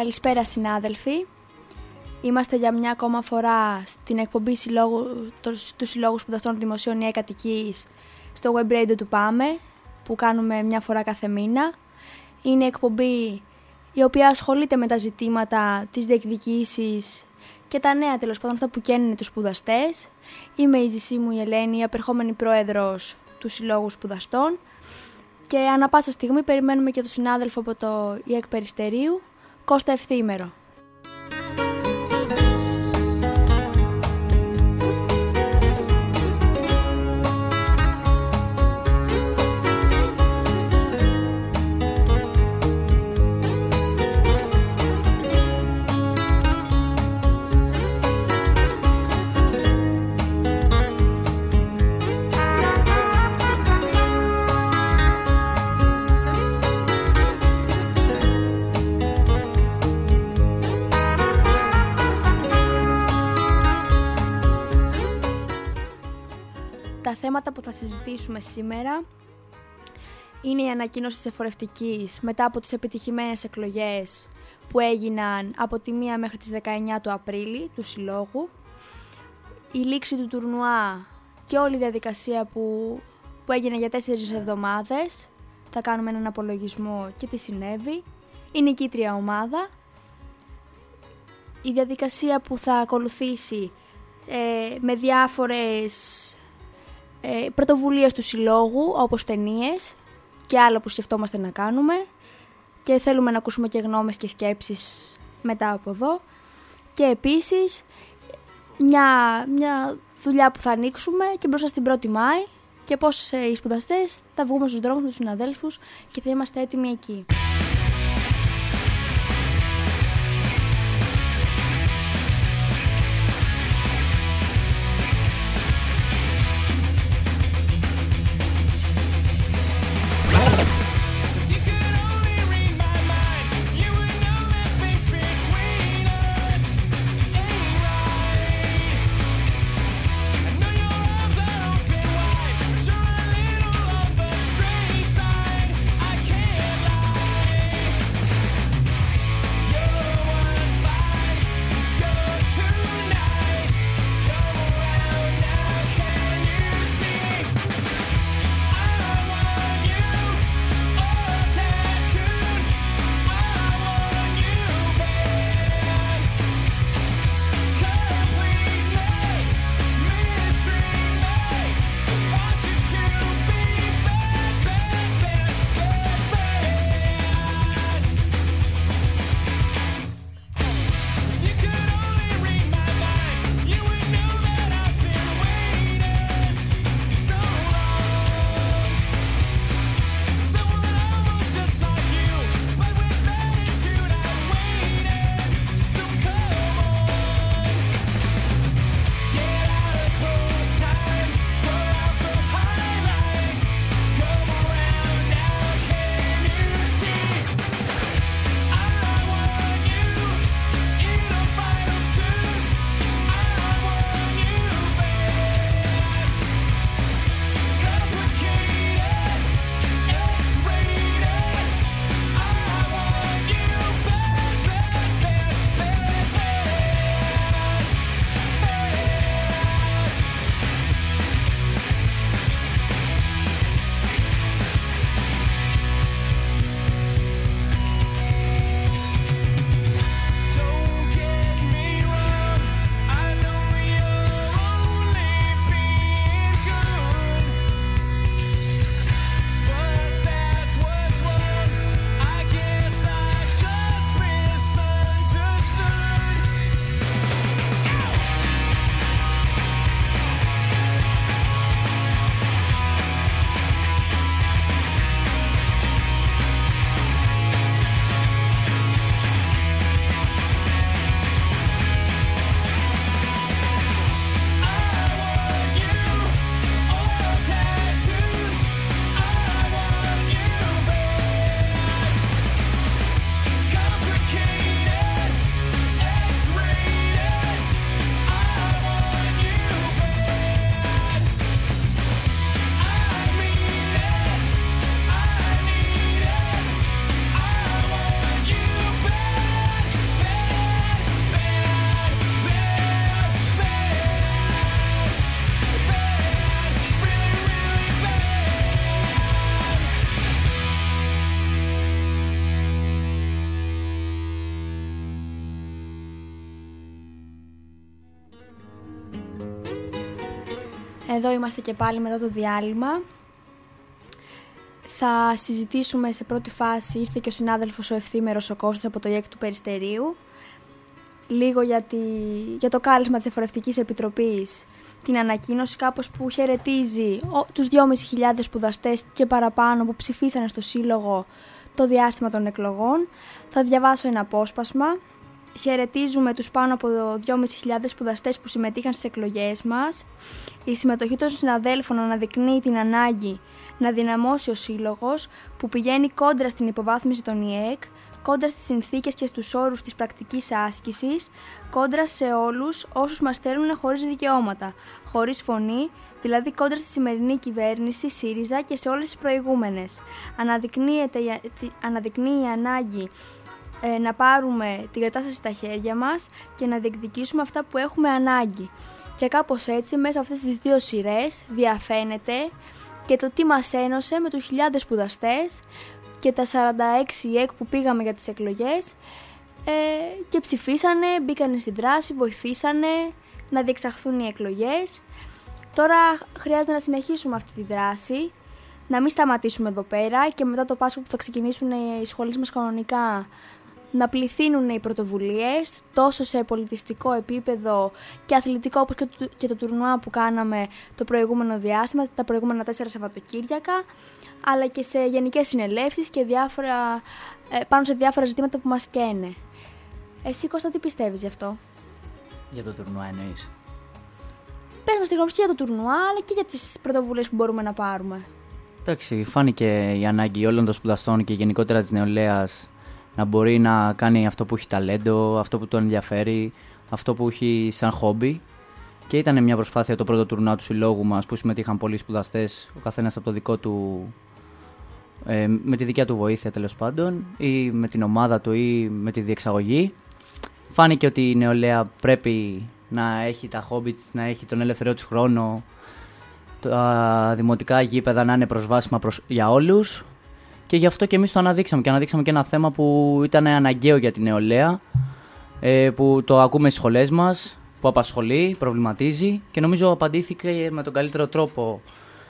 Καλησπέρα συνάδελφοι. Είμαστε για μια ακόμα φορά στην εκπομπή του Συλλόγου Σπουδαστών Δημοσίων ΙΕΚ Αττικής στο web radio του ΠΑΜΕ, που κάνουμε μια φορά κάθε μήνα. Είναι εκπομπή η οποία ασχολείται με τα ζητήματα της διεκδικήσης και τα νέα, τέλος πάντων, αυτά που καίνουν τους σπουδαστές. Είμαι η ζησή μου η Ελένη, η απερχόμενη πρόεδρος του Συλλόγου Σπουδαστών, και ανά πάσα στιγμή περιμένουμε και τον συνάδελφο από το ΙΕΚ Περιστερίου, Κώστα Ευθύμερο. Τα θέματα που θα συζητήσουμε σήμερα είναι η ανακοίνωση της εφορευτικής μετά από τις επιτυχημένες εκλογές που έγιναν από τη 1 μέχρι τις 19 του Απρίλη του Συλλόγου, η λήξη του τουρνουά και όλη η διαδικασία που έγινε για 4 εβδομάδες. Θα κάνουμε έναν απολογισμό και τι συνέβη, η νικήτρια ομάδα, η διαδικασία που θα ακολουθήσει με διάφορες πρωτοβουλίες του Συλλόγου, όπως ταινίες και άλλα που σκεφτόμαστε να κάνουμε, και θέλουμε να ακούσουμε και γνώμες και σκέψεις μετά από εδώ, και επίσης μια δουλειά που θα ανοίξουμε και μπροστά στην 1η Μάη, και πώς οι σπουδαστές θα βγούμε στους δρόμους με τους συναδέλφους και θα είμαστε έτοιμοι εκεί. Εδώ είμαστε και πάλι μετά το διάλειμμα. Θα συζητήσουμε σε πρώτη φάση, ήρθε και ο συνάδελφος ο Ευθύμερος ο Κώστας από το ΙΕΚ του Περιστερίου, λίγο για το κάλεσμα της Εφορευτικής Επιτροπής, την ανακοίνωση κάπως που χαιρετίζει τους 2.500 σπουδαστές και παραπάνω που ψηφίσανε στο Σύλλογο το διάστημα των εκλογών. Θα διαβάσω ένα απόσπασμα. Χαιρετίζουμε τους πάνω από 2.500 σπουδαστές που συμμετείχαν στις εκλογές μας. Η συμμετοχή των συναδέλφων αναδεικνύει την ανάγκη να δυναμώσει ο Σύλλογος που πηγαίνει κόντρα στην υποβάθμιση των ΙΕΚ, κόντρα στις συνθήκες και στους όρους της πρακτικής άσκησης, κόντρα σε όλους όσους μας θέλουν χωρίς δικαιώματα, χωρίς φωνή, δηλαδή κόντρα στη σημερινή κυβέρνηση ΣΥΡΙΖΑ και σε όλες τις προηγούμενες. Αναδεικνύει η ανάγκη να πάρουμε την κατάσταση στα χέρια μας και να διεκδικήσουμε αυτά που έχουμε ανάγκη. Και κάπως έτσι μέσα από αυτές τις δύο σειρές διαφαίνεται και το τι μας ένωσε με τους χιλιάδες σπουδαστές και τα 46 ΙΕΚ που πήγαμε για τις εκλογές και ψηφίσανε, μπήκανε στην δράση, βοηθήσανε να διεξαχθούν οι εκλογές. Τώρα χρειάζεται να συνεχίσουμε αυτή τη δράση, να μην σταματήσουμε εδώ πέρα και μετά το Πάσχα που θα ξεκινήσουν οι σχολές μας κανονικά να πληθύνουν οι πρωτοβουλίες τόσο σε πολιτιστικό επίπεδο και αθλητικό όπως και το τουρνουά που κάναμε το προηγούμενο διάστημα, τα προηγούμενα 4 Σαββατοκύριακα, αλλά και σε γενικές συνελεύσεις και πάνω σε διάφορα ζητήματα που μας καίνε. Εσύ, Κώστα, τι πιστεύεις γι' αυτό? Για το τουρνουά εννοείς? Πες μας τη γνώμη για το τουρνουά, αλλά και για τις πρωτοβουλίες που μπορούμε να πάρουμε. Εντάξει, φάνηκε η ανάγκη όλων των σπουδαστών και γενικότερα της νεολαίας να μπορεί να κάνει αυτό που έχει ταλέντο, αυτό που τον ενδιαφέρει, αυτό που έχει σαν χόμπι. Και ήταν μια προσπάθεια το πρώτο τουρνουά του συλλόγου μας που συμμετείχαν πολλοί σπουδαστές, ο καθένας από το δικό του, με τη δικιά του βοήθεια τέλος πάντων, ή με την ομάδα του ή με τη διεξαγωγή. Φάνηκε ότι η νεολαία πρέπει να έχει τα χόμπι της, να έχει τον ελεύθερο της χρόνο, τα δημοτικά γήπεδα να είναι προσβάσιμα για όλους. Και γι' αυτό και εμείς το αναδείξαμε. Και αναδείξαμε και ένα θέμα που ήταν αναγκαίο για την νεολαία, που το ακούμε στις σχολές μας, που απασχολεί, προβληματίζει και νομίζω απαντήθηκε με τον καλύτερο τρόπο.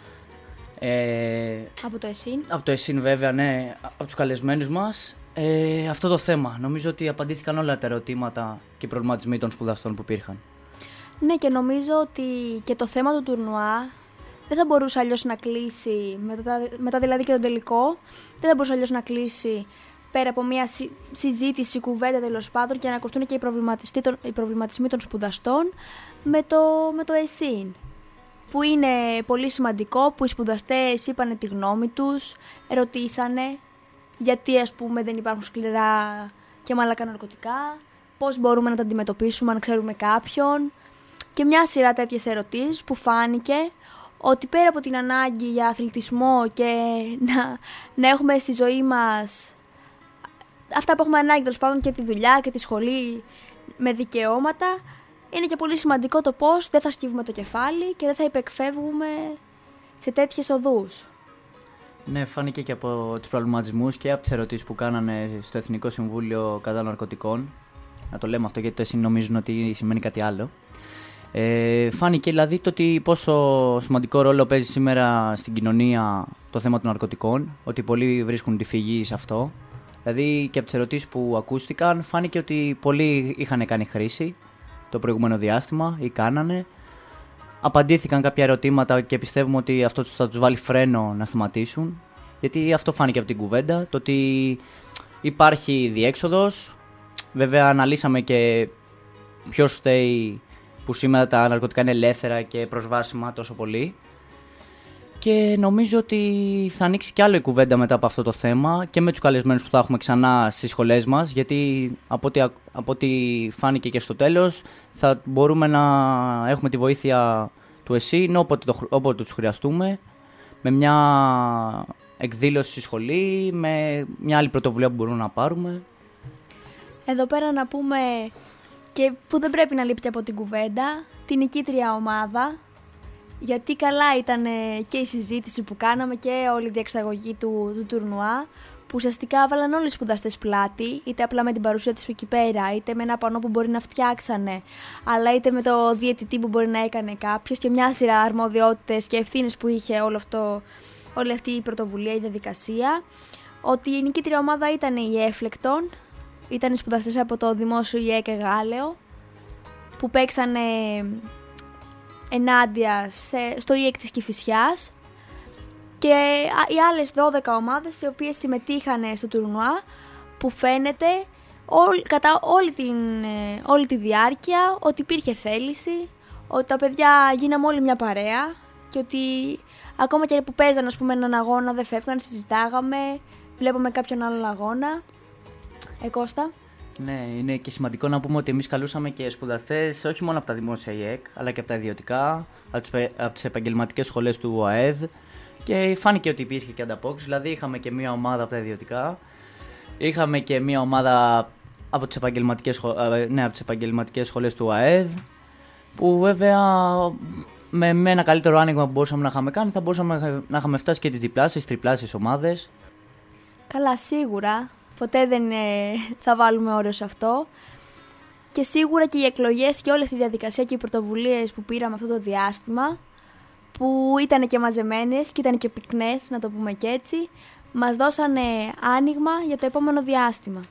Από το ΕΣΥΝ. Από το ΕΣΥΝ βέβαια, ναι, από τους καλεσμένους μας. Αυτό το θέμα. Νομίζω ότι απαντήθηκαν όλα τα ερωτήματα και οι προβληματισμοί των σπουδαστών που υπήρχαν. Ναι, και νομίζω ότι και το θέμα του τουρνουά δεν θα μπορούσε αλλιώς να κλείσει, μετά δηλαδή και τον τελικό, δεν θα μπορούσε αλλιώς να κλείσει πέρα από μια συζήτηση, κουβέντα τέλος πάντων και να ακουστούν και οι προβληματισμοί των σπουδαστών με το ΕΣΥΝ. Που είναι πολύ σημαντικό, που οι σπουδαστές είπανε τη γνώμη τους, ρωτήσανε γιατί ας πούμε δεν υπάρχουν σκληρά και μαλακά ναρκωτικά, πώς μπορούμε να τα αντιμετωπίσουμε αν ξέρουμε κάποιον και μια σειρά τέτοιες ερωτήσεις που φάνηκε ότι πέρα από την ανάγκη για αθλητισμό και να έχουμε στη ζωή μας αυτά που έχουμε ανάγκη τέλος πάντων και τη δουλειά και τη σχολή με δικαιώματα, είναι και πολύ σημαντικό το πώς δεν θα σκύβουμε το κεφάλι και δεν θα υπεκφεύγουμε σε τέτοιες οδούς. Ναι, φάνηκε και από τους προβληματισμούς και από τις ερωτήσεις που κάνανε στο Εθνικό Συμβούλιο κατά Ναρκωτικών. Να το λέμε αυτό γιατί το εσείς νομίζουν ότι σημαίνει κάτι άλλο. Φάνηκε δηλαδή το ότι πόσο σημαντικό ρόλο παίζει σήμερα στην κοινωνία το θέμα των ναρκωτικών, ότι πολλοί βρίσκουν τη φυγή σε αυτό. Δηλαδή και από τις ερωτήσεις που ακούστηκαν φάνηκε ότι πολλοί είχαν κάνει χρήση το προηγούμενο διάστημα ή κάνανε. Απαντήθηκαν κάποια ερωτήματα και πιστεύουμε ότι αυτό θα τους βάλει φρένο να σταματήσουν. Γιατί αυτό φάνηκε από την κουβέντα, το ότι υπάρχει διέξοδος. Βέβαια αναλύσαμε και ποιος φταίει που σήμερα τα ναρκωτικά είναι ελεύθερα και προσβάσιμα τόσο πολύ. Και νομίζω ότι θα ανοίξει κι άλλο η κουβέντα μετά από αυτό το θέμα και με τους καλεσμένους που θα έχουμε ξανά στις σχολές μας, γιατί από ό,τι φάνηκε και στο τέλος θα μπορούμε να έχουμε τη βοήθεια του ΕΣΥΝ όποτε τους χρειαστούμε, με μια εκδήλωση στη σχολή, με μια άλλη πρωτοβουλία που μπορούμε να πάρουμε. Εδώ πέρα να πούμε και που δεν πρέπει να λείπει από την κουβέντα, την νικήτρια ομάδα, γιατί καλά ήταν και η συζήτηση που κάναμε και όλη η διεξαγωγή του τουρνουά, που ουσιαστικά βάλαν όλοι οι σπουδαστές πλάτη, είτε απλά με την παρουσία της εκεί πέρα, είτε με ένα πανό που μπορεί να φτιάξανε, αλλά είτε με το διαιτητή που μπορεί να έκανε κάποιος και μια σειρά αρμοδιότητες και ευθύνες που είχε όλη αυτή η πρωτοβουλία, η διαδικασία. Ότι η νικήτρια ομάδα ήταν η Έφλεκτον, ήταν οι σπουδαστές από το Δημόσιο ΙΕΚ Γάλεο, που παίξανε ενάντια στο ΙΕΚ της Κηφισιάς, και οι άλλες 12 ομάδες οι οποίες συμμετείχαν στο τουρνουά, που φαίνεται κατά όλη τη διάρκεια ότι υπήρχε θέληση, ότι τα παιδιά γίναμε όλοι μια παρέα και ότι ακόμα και που παίζανε, ας πούμε, έναν αγώνα δεν φεύγανε, συζητάγαμε, βλέπαμε κάποιον άλλον αγώνα. Κώστα. Ναι, είναι και σημαντικό να πούμε ότι εμείς καλούσαμε και σπουδαστές όχι μόνο από τα δημόσια ΙΕΚ, αλλά και από τα ιδιωτικά, από τις επαγγελματικές σχολές του ΟΑΕΔ, και φάνηκε ότι υπήρχε και ανταπόκριση. Δηλαδή είχαμε και μία ομάδα από τα ιδιωτικά, είχαμε και μία ομάδα από τις επαγγελματικές σχολές του ΟΑΕΔ, που βέβαια με ένα καλύτερο άνοιγμα που μπορούσαμε να είχαμε κάνει θα μπορούσαμε να είχαμε φτάσει και τις διπλάσεις, τριπλάσεις ομάδες. Καλά, σίγουρα. Ποτέ δεν θα βάλουμε όριο σε αυτό. Και σίγουρα και οι εκλογές και όλη αυτή η διαδικασία και οι πρωτοβουλίες που πήραμε αυτό το διάστημα, που ήταν και μαζεμένες και ήταν και πυκνές, να το πούμε και έτσι, μας δώσανε άνοιγμα για το επόμενο διάστημα.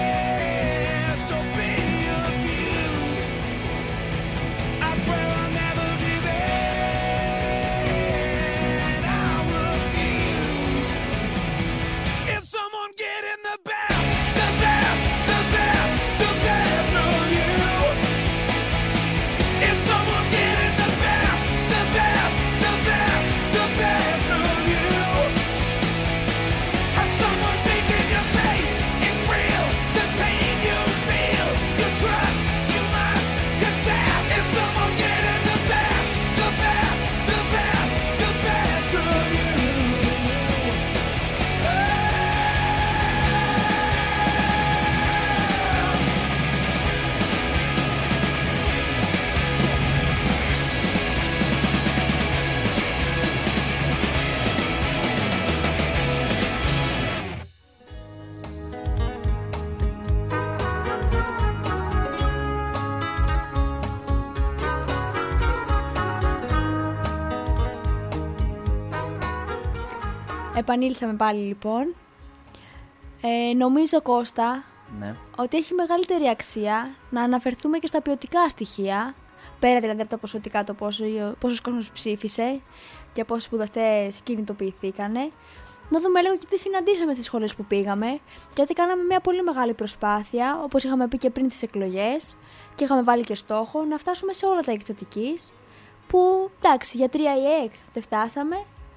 I swear I'll never Επανήλθαμε πάλι λοιπόν. Νομίζω, Κώστα, Ναι. ότι έχει μεγαλύτερη αξία να αναφερθούμε και στα ποιοτικά στοιχεία, πέρα δηλαδή από τα ποσοτικά, το πόσος κόσμος ψήφισε και πόσοι σπουδαστές κινητοποιηθήκανε. Να δούμε λίγο και τι συναντήσαμε στις σχολές που πήγαμε, γιατί κάναμε μια πολύ μεγάλη προσπάθεια, όπως είχαμε πει και πριν τις εκλογές, και είχαμε βάλει και στόχο να φτάσουμε σε όλα τα εκστατικής, που εντάξει, για 3 ΙΕΚ δεν φτάσαμε,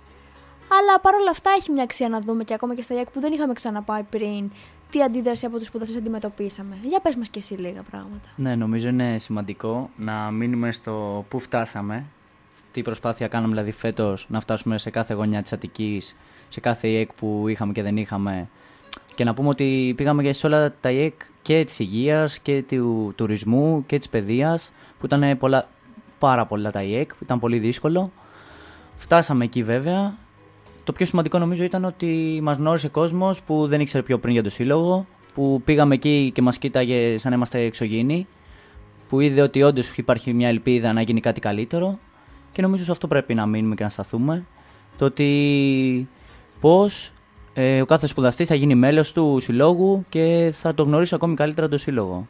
αλλά παρόλα αυτά έχει μια αξία να δούμε και ακόμα και στα ΙΕΚ που δεν είχαμε ξαναπάει πριν, τι αντίδραση από τους σπουδαστές αντιμετωπίσαμε. Για πες μας και εσύ λίγα πράγματα. Ναι, νομίζω είναι σημαντικό να μείνουμε στο πού φτάσαμε, τι προσπάθεια κάναμε δηλαδή φέτος να φτάσουμε σε κάθε γωνιά της Αττικής, σε κάθε ΙΕΚ που είχαμε και δεν είχαμε, και να πούμε ότι πήγαμε και σε όλα τα ΙΕΚ και της υγείας και του τουρισμού και της παιδείας, που ήταν πάρα πολλά τα ΙΕΚ, που ήταν πολύ δύσκολο. Φτάσαμε εκεί βέβαια. Το πιο σημαντικό νομίζω ήταν ότι μας γνώρισε κόσμος που δεν ήξερε πιο πριν για το σύλλογο, που πήγαμε εκεί και μας κοίταγε σαν να είμαστε εξωγήινοι, που είδε ότι όντως υπάρχει μια ελπίδα να γίνει κάτι καλύτερο, και νομίζω σε αυτό πρέπει να μείνουμε και να σταθούμε. Το ότι πώς ο κάθε σπουδαστής θα γίνει μέλος του συλλόγου και θα το γνωρίσει ακόμη καλύτερα το σύλλογο.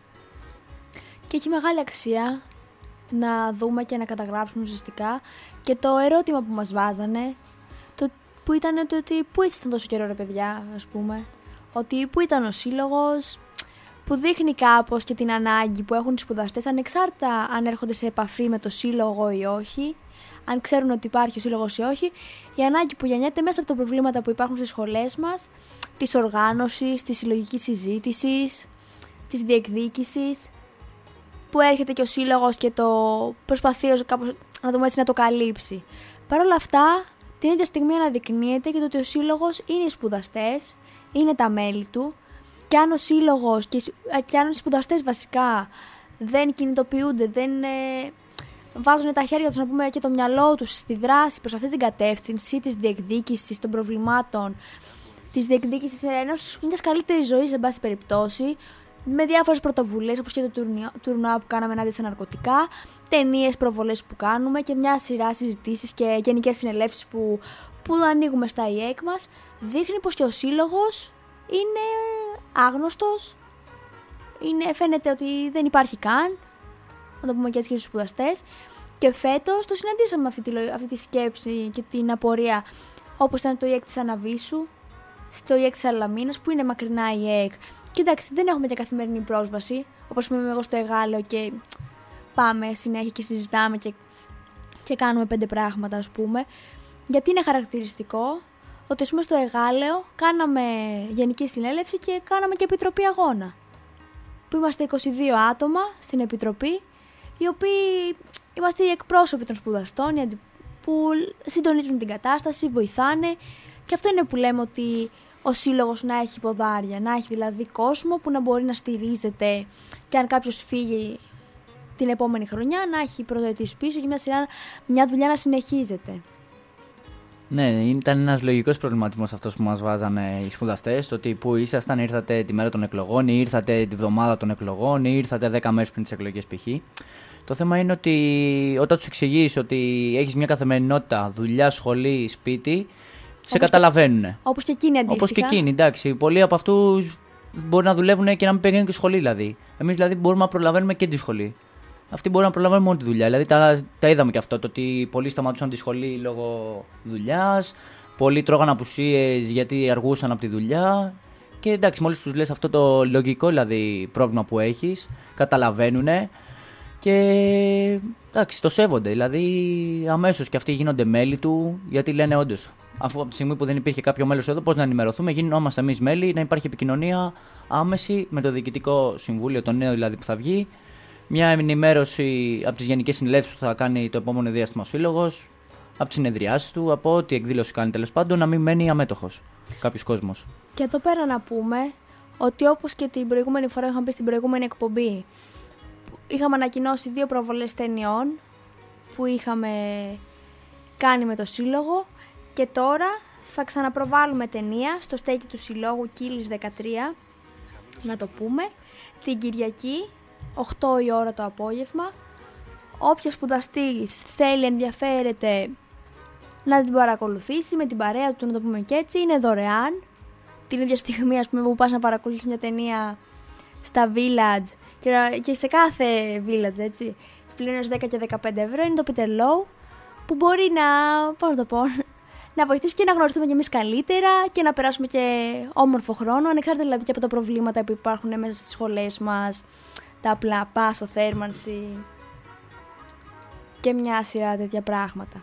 Και έχει μεγάλη αξία να δούμε και να καταγράψουμε ουσιαστικά και το ερώτημα που μας βάζανε, που ήταν το ότι πού ήσασταν τόσο καιρό ρε παιδιά, ας πούμε, ότι πού ήταν ο σύλλογος, που δείχνει κάπως και την ανάγκη που έχουν οι σπουδαστές, ανεξάρτητα αν έρχονται σε επαφή με το σύλλογο ή όχι, αν ξέρουν ότι υπάρχει ο σύλλογος ή όχι, η ανάγκη που γεννιέται μέσα από τα προβλήματα που υπάρχουν στις σχολές μας, της οργάνωσης, της συλλογικής συζήτησης, της διεκδίκησης, που έρχεται και ο σύλλογος και το προσπαθεί κάπως, να δούμε έτσι, να το καλύψει. Παρ' όλα αυτά, την ίδια στιγμή αναδεικνύεται και το ότι ο σύλλογος είναι οι σπουδαστές, είναι τα μέλη του, και αν ο σύλλογος και αν οι σπουδαστές βασικά δεν κινητοποιούνται, δεν βάζουν τα χέρια τους, να πούμε, και το μυαλό τους στη δράση προς αυτή την κατεύθυνση της διεκδίκησης των προβλημάτων, της διεκδίκησης μιας καλύτερης ζωής, εν πάση περιπτώσει, με διάφορες πρωτοβουλίες, όπως και το τουρνουά που κάναμε ενάντια στα ναρκωτικά, ταινίες, προβολές που κάνουμε και μια σειρά συζητήσεις και γενικές συνελεύσεις που ανοίγουμε στα ΙΕΚ μας, δείχνει πως και ο σύλλογος είναι άγνωστος, φαίνεται ότι δεν υπάρχει καν, να το πούμε και έτσι και στους σπουδαστές, και φέτος το συναντήσαμε αυτή τη σκέψη και την απορία, όπως ήταν το ΙΕΚ της Αναβίσου, στο ΙΕΚ της Αλαμίνας, που είναι μακρινά ΙΕΚ. Και εντάξει, δεν έχουμε και καθημερινή πρόσβαση, όπως είμαι εγώ στο Εγάλεο και πάμε συνέχεια και συζητάμε και κάνουμε 5 πράγματα, ας πούμε. Γιατί είναι χαρακτηριστικό ότι, ας πούμε, στο Εγάλεο κάναμε γενική συνέλευση και κάναμε και επιτροπή αγώνα, που είμαστε 22 άτομα στην επιτροπή, οι οποίοι είμαστε οι εκπρόσωποι των σπουδαστών, που συντονίζουν την κατάσταση, βοηθάνε, και αυτό είναι που λέμε ότι ο σύλλογος να έχει ποδάρια, να έχει δηλαδή κόσμο που να μπορεί να στηρίζεται, και αν κάποιος φύγει την επόμενη χρονιά να έχει προοδευτείς πίσω και μια δουλειά να συνεχίζεται. Ναι, ήταν ένας λογικός προβληματισμός αυτός που μας βάζανε οι σπουδαστές, το ότι πού ήσασταν, ήρθατε τη μέρα των εκλογών ή ήρθατε τη βδομάδα των εκλογών ή ήρθατε 10 μέρες πριν τις εκλογές π.χ. Το θέμα είναι ότι όταν τους εξηγείς ότι έχεις μια καθημερινότητα, δουλειά, σχολή, σπίτι, σε καταλαβαίνουν. Όπως και εκείνοι αντίστοιχα. Όπως και εκείνοι, εντάξει. Πολλοί από αυτούς μπορεί να δουλεύουν και να μην πηγαίνουν και σχολή δηλαδή. Εμείς δηλαδή μπορούμε να προλαβαίνουμε και τη σχολή. Αυτοί μπορούν να προλαβαίνουν μόνο τη δουλειά. Δηλαδή τα είδαμε και αυτό. Το ότι πολλοί σταματούσαν τη σχολή λόγω δουλειάς. Πολλοί τρώγαν απουσίες γιατί αργούσαν από τη δουλειά. Και εντάξει, μόλις τους λες αυτό το λογικό δηλαδή πρόβλημα που έχεις, καταλαβαίνουν. Και εντάξει, το σέβονται. Δηλαδή αμέσως και αυτοί γίνονται μέλη του, γιατί λένε όντως, αφού από τη στιγμή που δεν υπήρχε κάποιο μέλος εδώ, πώς να ενημερωθούμε, γινόμαστε εμείς μέλη, να υπάρχει επικοινωνία άμεση με το Διοικητικό Συμβούλιο, το νέο δηλαδή που θα βγει. Μια ενημέρωση από τις γενικές συνελεύσεις που θα κάνει το επόμενο διάστημα ο Σύλλογος, από τις συνεδριάσεις του, από ό,τι εκδήλωση κάνει τέλος πάντων, να μην μένει αμέτωχος κάποιος κόσμος. Και εδώ πέρα να πούμε ότι, όπως και την προηγούμενη φορά είχαμε πει στην προηγούμενη εκπομπή, είχαμε ανακοινώσει 2 προβολές ταινιών που είχαμε κάνει με το Σύλλογο, και τώρα θα ξαναπροβάλλουμε ταινία στο στέκι του Συλλόγου Κύλης 13, να το πούμε, την Κυριακή 8 η ώρα το απόγευμα. Όποιος σπουδαστής θέλει, ενδιαφέρεται να την παρακολουθήσει με την παρέα του, να το πούμε και έτσι. Είναι δωρεάν. Την ίδια στιγμή, ας πούμε, που πας να παρακολουθείς μια ταινία στα Village και σε κάθε Village, έτσι, πληρώνεις 10 και 15 ευρώ, είναι το Peter Low, που μπορεί να, πώς να το πω, να βοηθήσει και να γνωριστούμε κι εμείς καλύτερα και να περάσουμε και όμορφο χρόνο, ανεξάρτητα δηλαδή και από τα προβλήματα που υπάρχουν μέσα στις σχολές μας, τα απλά πάσο, θέρμανση και μια σειρά τέτοια πράγματα.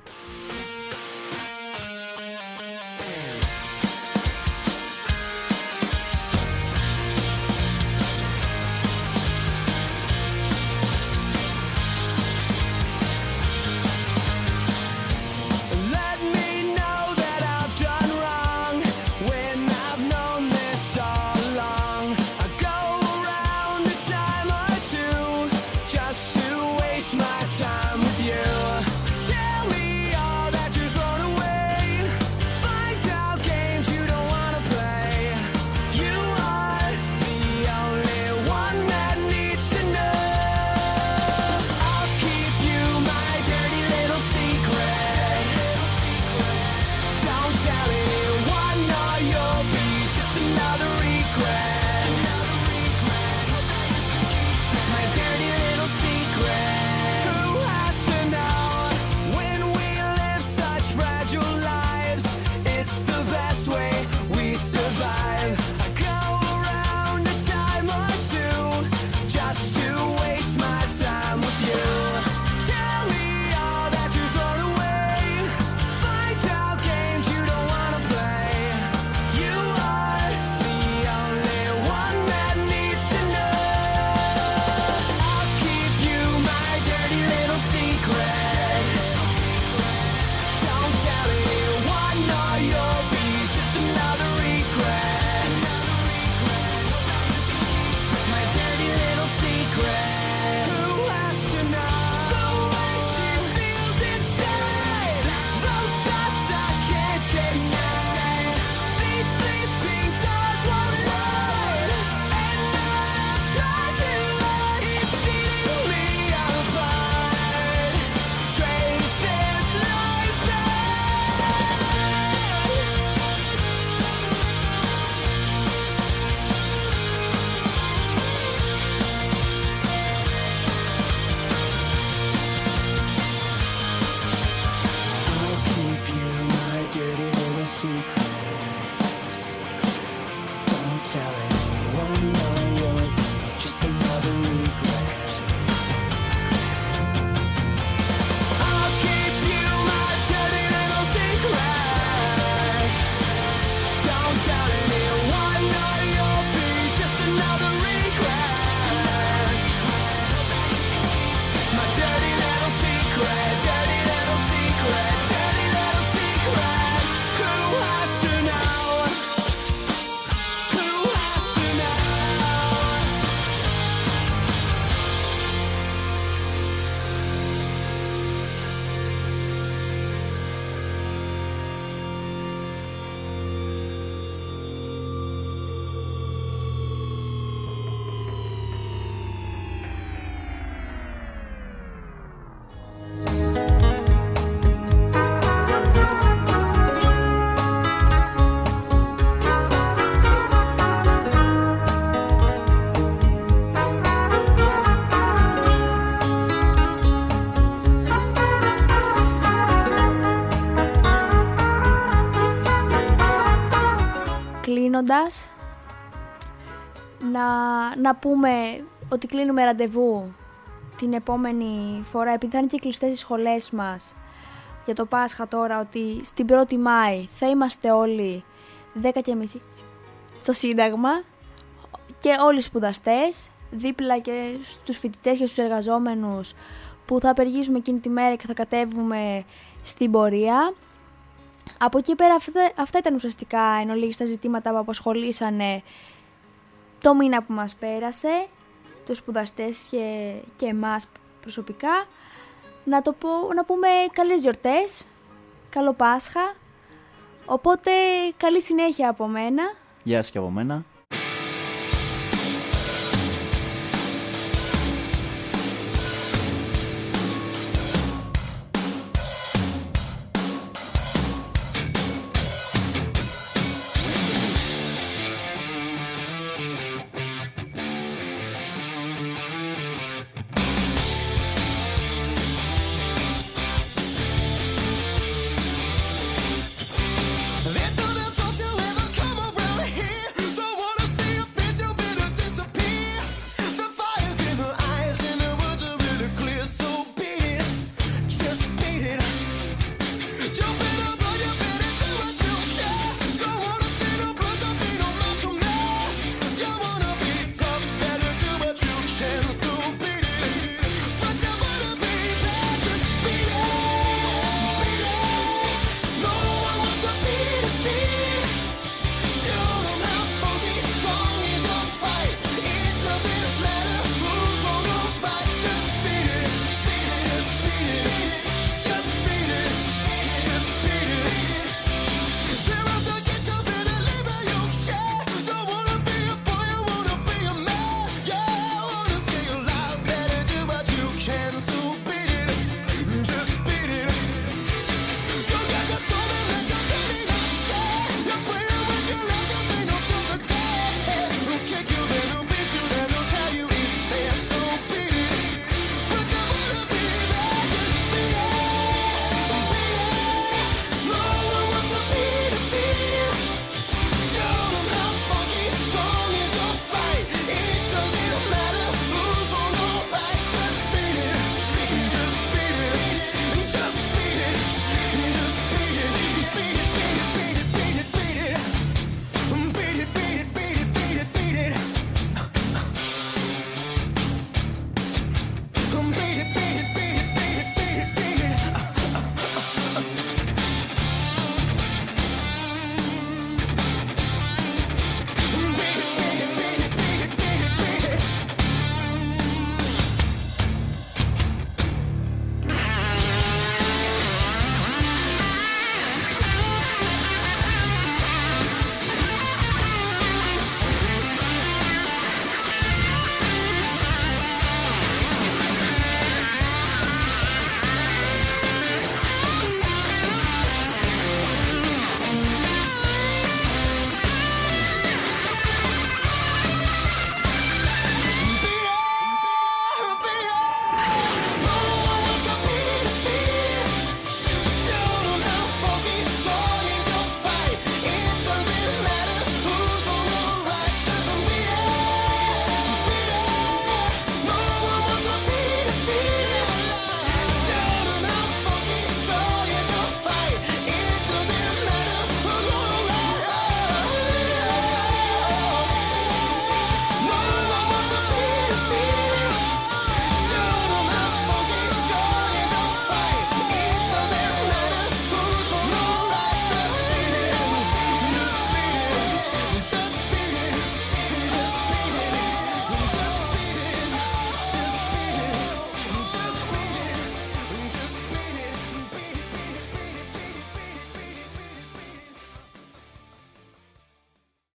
Κλείνοντας, να πούμε ότι κλείνουμε ραντεβού την επόμενη φορά, επειδή θα είναι και κλειστές οι σχολές μας για το Πάσχα τώρα, ότι στην 1η Μάη θα είμαστε όλοι 10:30 στο Σύνταγμα και όλοι οι σπουδαστές, δίπλα και στους φοιτητές και στους εργαζόμενους που θα απεργήσουμε εκείνη τη μέρα και θα κατέβουμε στην πορεία. Από εκεί πέρα αυτά ήταν ουσιαστικά εν ολίγης τα ζητήματα που απασχολήσανε το μήνα που μας πέρασε, τους σπουδαστές και εμάς προσωπικά. Να πούμε καλές γιορτές, καλό Πάσχα, οπότε καλή συνέχεια από μένα. Γεια σας και από μένα.